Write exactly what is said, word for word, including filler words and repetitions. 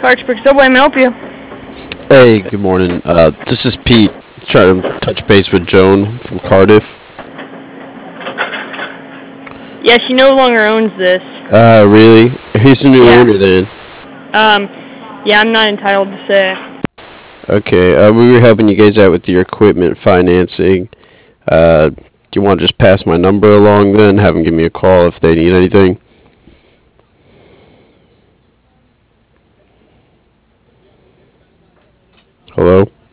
Clarksburg Subway, may I help you? Hey, good morning. Uh, this is Pete. Trying to touch base with Joan from Cardiff. Yeah, she no longer owns this. Uh, really? Who's the new Yeah. owner then? Um, yeah, I'm not entitled to say. Okay, uh, we were helping you guys out with your equipment financing. Uh, do you want to just pass my number along then? Have them give me a call if they need anything. Hello?